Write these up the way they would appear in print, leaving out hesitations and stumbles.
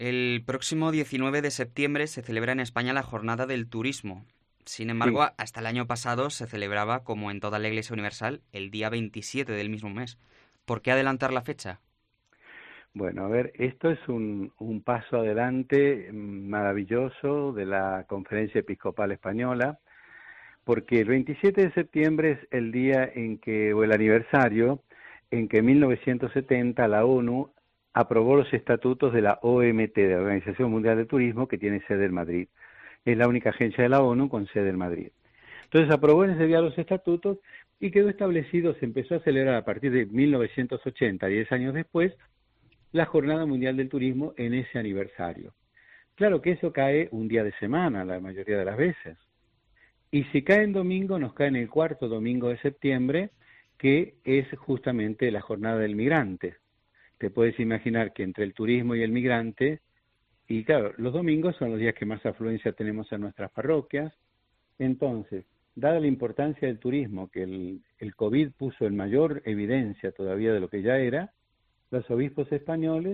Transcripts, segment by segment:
El próximo 19 de septiembre se celebra en España la Jornada del Turismo. Sin embargo, Sí. hasta el año pasado se celebraba, como en toda la Iglesia Universal, el día 27 del mismo mes. ¿Por qué adelantar la fecha? Bueno, a ver, esto es un paso adelante maravilloso de la Conferencia Episcopal Española, porque el 27 de septiembre es el día en que, o el aniversario, en que en 1970 la ONU aprobó los estatutos de la OMT, de la Organización Mundial del Turismo, que tiene sede en Madrid. Es la única agencia de la ONU con sede en Madrid. Entonces aprobó en ese día los estatutos y quedó establecido, se empezó a celebrar a partir de 1980, 10 años después, la Jornada Mundial del Turismo en ese aniversario. Claro que eso cae un día de semana la mayoría de las veces. Y si cae en domingo, nos cae en el cuarto domingo de septiembre, que es justamente la Jornada del Migrante. Te puedes imaginar que entre el turismo y el migrante, y claro, los domingos son los días que más afluencia tenemos en nuestras parroquias. Entonces, dada la importancia del turismo, que el COVID puso en mayor evidencia todavía de lo que ya era, los obispos españoles,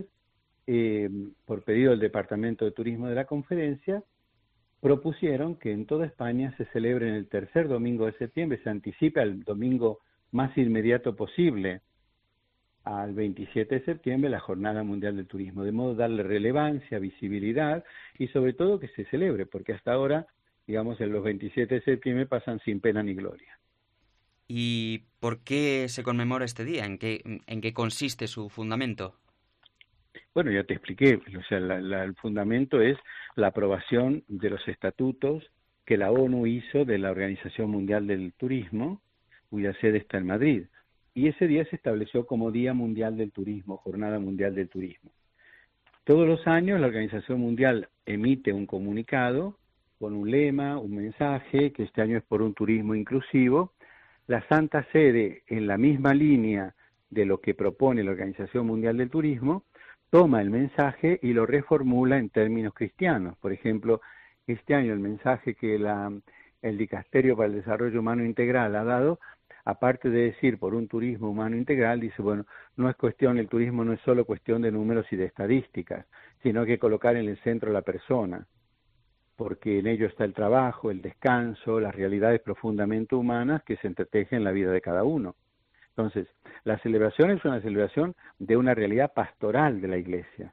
por pedido del Departamento de Turismo de la Conferencia, propusieron que en toda España se celebre en el tercer domingo de septiembre, se anticipa el domingo más inmediato posible al 27 de septiembre la Jornada Mundial del Turismo, de modo de darle relevancia, visibilidad y sobre todo que se celebre, porque hasta ahora, digamos, en los 27 de septiembre pasan sin pena ni gloria. ¿Y por qué se conmemora este día? ¿En qué consiste su fundamento? Bueno, ya te expliqué, o sea, el fundamento es la aprobación de los estatutos que la ONU hizo de la Organización Mundial del Turismo, cuya sede está en Madrid. Y ese día se estableció como Día Mundial del Turismo, Jornada Mundial del Turismo. Todos los años la Organización Mundial emite un comunicado con un lema, un mensaje, que este año es por un turismo inclusivo. La Santa Sede, en la misma línea de lo que propone la Organización Mundial del Turismo, toma el mensaje y lo reformula en términos cristianos. Por ejemplo, este año el mensaje que el Dicasterio para el Desarrollo Humano Integral ha dado, aparte de decir por un turismo humano integral, dice, bueno, no es cuestión, el turismo no es solo cuestión de números y de estadísticas, sino que colocar en el centro a la persona, porque en ello está el trabajo, el descanso, las realidades profundamente humanas que se entretejen en la vida de cada uno. Entonces, la celebración es una celebración de una realidad pastoral de la Iglesia.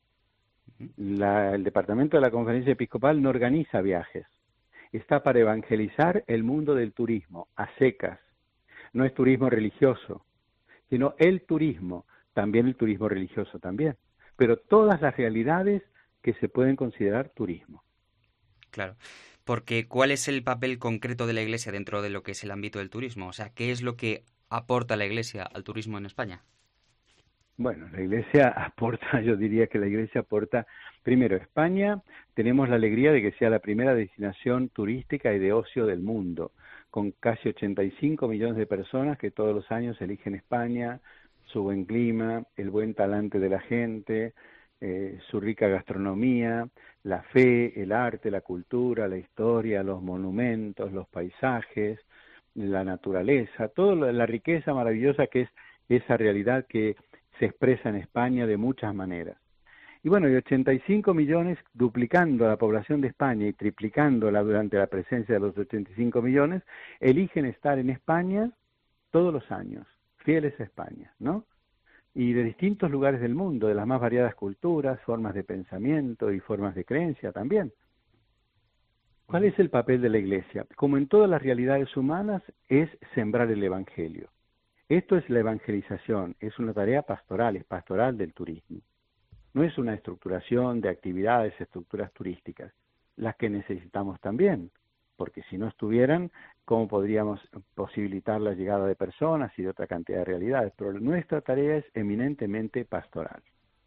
El Departamento de la Conferencia Episcopal no organiza viajes, está para evangelizar el mundo del turismo, a secas. No es turismo religioso, sino el turismo, también el turismo religioso también, pero todas las realidades que se pueden considerar turismo. Claro. Porque ¿cuál es el papel concreto de la Iglesia dentro de lo que es el ámbito del turismo? O sea, ¿qué es lo que aporta la Iglesia al turismo en España? Bueno, la Iglesia aporta, yo diría que la Iglesia aporta, primero, España, tenemos la alegría de que sea la primera destinación turística y de ocio del mundo, con casi 85 millones de personas que todos los años eligen España, su buen clima, el buen talante de la gente, su rica gastronomía, la fe, el arte, la cultura, la historia, los monumentos, los paisajes, la naturaleza, toda la riqueza maravillosa que es esa realidad que se expresa en España de muchas maneras. Y bueno, y 85 millones, duplicando la población de España y triplicándola durante la presencia de los 85 millones, eligen estar en España todos los años, fieles a España, ¿no? Y de distintos lugares del mundo, de las más variadas culturas, formas de pensamiento y formas de creencia también. ¿Cuál Ujú. es el papel de la Iglesia? Como en todas las realidades humanas, es sembrar el Evangelio. Esto es la evangelización, es una tarea pastoral, es pastoral del turismo. No es una estructuración de actividades, estructuras turísticas, las que necesitamos también, porque si no estuvieran, ¿cómo podríamos posibilitar la llegada de personas y de otra cantidad de realidades? Pero nuestra tarea es eminentemente pastoral.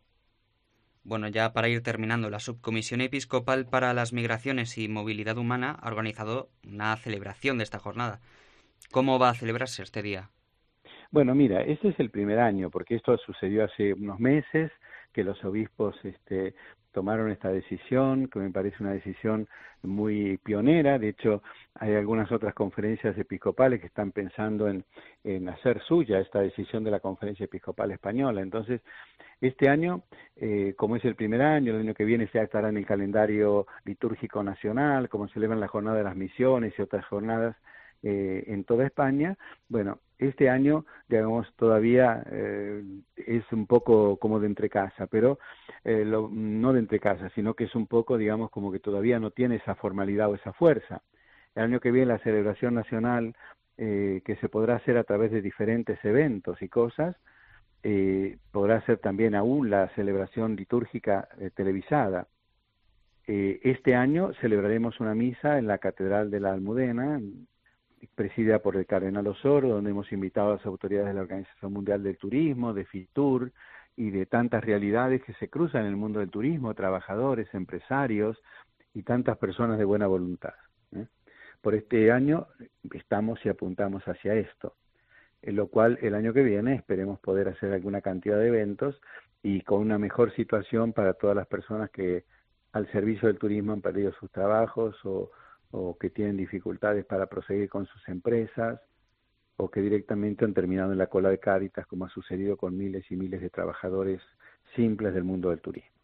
Bueno, ya para ir terminando, la Subcomisión Episcopal para las Migraciones y Movilidad Humana ha organizado una celebración de esta jornada. ¿Cómo va a celebrarse este día? Bueno, mira, este es el primer año, porque esto sucedió hace unos meses, que los obispos tomaron esta decisión, que me parece una decisión muy pionera. De hecho, hay algunas otras conferencias episcopales que están pensando en hacer suya esta decisión de la Conferencia Episcopal Española. Entonces, este año, como es el primer año, el año que viene ya estará en el calendario litúrgico nacional, como celebran la Jornada de las Misiones y otras jornadas en toda España. Bueno, este año, digamos, todavía es un poco como de entrecasa, pero no de entrecasa, sino que es un poco, digamos, como que todavía no tiene esa formalidad o esa fuerza. El año que viene la celebración nacional, que se podrá hacer a través de diferentes eventos y cosas, podrá ser también aún la celebración litúrgica televisada. Este año celebraremos una misa en la Catedral de la Almudena, presidida por el Cardenal Osoro, donde hemos invitado a las autoridades de la Organización Mundial del Turismo, de FITUR y de tantas realidades que se cruzan en el mundo del turismo, trabajadores, empresarios y tantas personas de buena voluntad. Por este año estamos y apuntamos hacia esto, en lo cual el año que viene esperemos poder hacer alguna cantidad de eventos y con una mejor situación para todas las personas que al servicio del turismo han perdido sus trabajos o que tienen dificultades para proseguir con sus empresas o que directamente han terminado en la cola de Cáritas, como ha sucedido con miles y miles de trabajadores simples del mundo del turismo.